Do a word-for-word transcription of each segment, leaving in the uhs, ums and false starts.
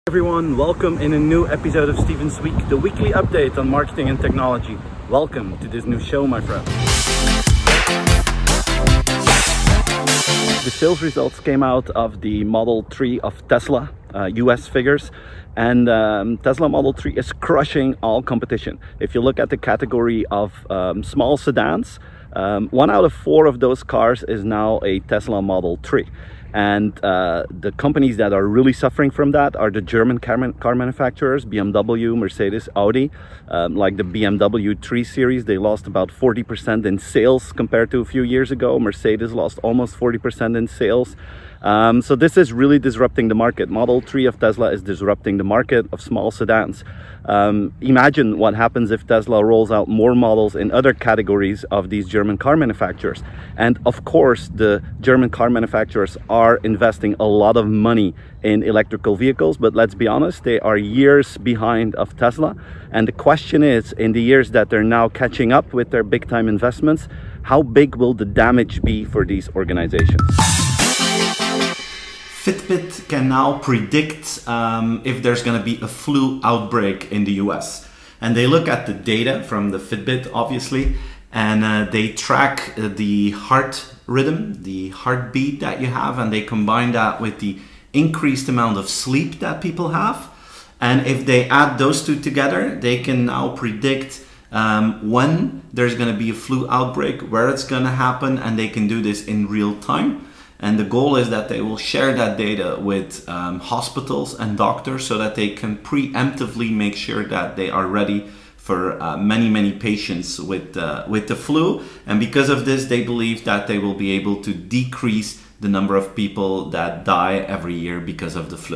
Everyone, welcome in a new episode of Steven's Week, the weekly update on marketing and technology. Welcome to this new show, my friend. The sales results came out of the Model three of Tesla, uh, U S figures, and um, Tesla Model three is crushing all competition. If you look at the category of um, small sedans, um, one out of four of those cars is now a Tesla Model three. And uh, the companies that are really suffering from that are the German car, man car manufacturers, B M W, Mercedes, Audi. Um, like the B M W three Series, they lost about forty percent in sales compared to a few years ago. Mercedes lost almost forty percent in sales. Um, so this is really disrupting the market. Model three of Tesla is disrupting the market of small sedans. Um, imagine what happens if Tesla rolls out more models in other categories of these German car manufacturers. And of course, the German car manufacturers are investing a lot of money in electrical vehicles, but let's be honest, they are years behind of Tesla. And the question is, in the years that they're now catching up with their big time investments, how big will the damage be for these organizations? Fitbit can now predict um, if there's going to be a flu outbreak in the U S. And they look at the data from the Fitbit, obviously, and uh, they track uh, the heart rhythm, the heartbeat that you have, and they combine that with the increased amount of sleep that people have. And if they add those two together, they can now predict um, when there's going to be a flu outbreak, where it's going to happen, and they can do this in real time. And the goal is that they will share that data with um, hospitals and doctors so that they can preemptively make sure that they are ready for uh, many, many patients with, uh, with the flu. And because of this, they believe that they will be able to decrease the number of people that die every year because of the flu.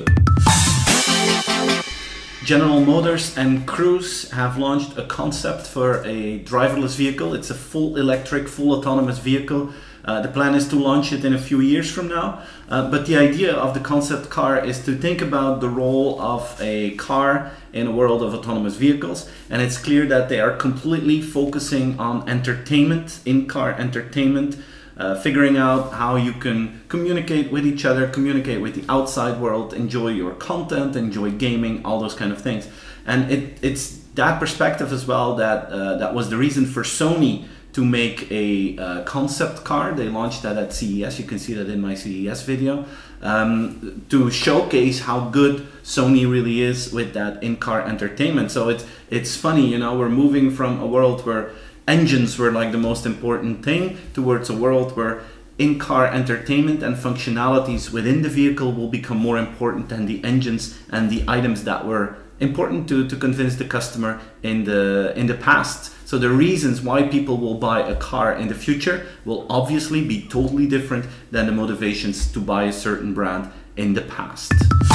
General Motors and Cruise have launched a concept for a driverless vehicle. It's a full electric, full autonomous vehicle. Uh, the plan is to launch it in a few years from now. Uh, but the idea of the concept car is to think about the role of a car in a world of autonomous vehicles. And it's clear that they are completely focusing on entertainment, in-car entertainment, uh, figuring out how you can communicate with each other, communicate with the outside world, enjoy your content, enjoy gaming, all those kind of things. And it, it's that perspective as well that, uh, that was the reason for Sony to make a uh, concept car. They launched that at C E S. You can see that in my C E S video, um, to showcase how good Sony really is with that in-car entertainment. So it's it's funny, you know, we're moving from a world where engines were like the most important thing towards a world where in-car entertainment and functionalities within the vehicle will become more important than the engines and the items that were important to, to convince the customer in the in the past. So the reasons why people will buy a car in the future will obviously be totally different than the motivations to buy a certain brand in the past.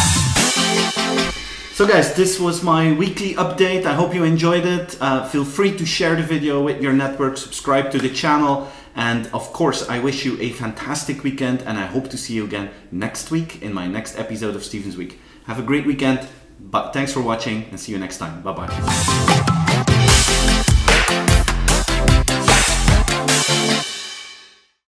So guys, this was my weekly update. I hope you enjoyed it. Uh, feel free to share the video with your network, subscribe to the channel, and of course I wish you a fantastic weekend, and I hope to see you again next week in my next episode of Steven's Week. Have a great weekend. But thanks for watching and see you next time. Bye bye.